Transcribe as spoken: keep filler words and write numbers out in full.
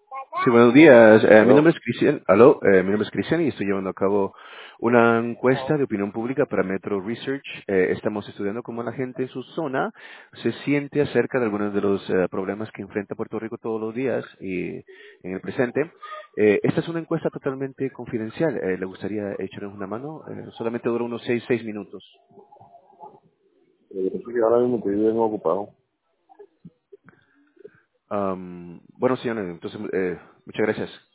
Sí, buenos días. Eh, mi nombre ¿Aló? es Cristian. Aló, eh, mi nombre es Cristian y estoy llevando a cabo una encuesta de opinión pública para Metro Research. Eh, estamos estudiando cómo la gente en su zona se siente acerca de algunos de los eh, problemas que enfrenta Puerto Rico todos los días y en el presente. Eh, esta es una encuesta totalmente confidencial. Eh, ¿Le gustaría echarnos una mano? Eh, solamente dura unos seis, seis minutos. Eh, Yo pienso que ahora mismo estoy bien ocupado. Am, bueno, señores, entonces, eh, muchas gracias.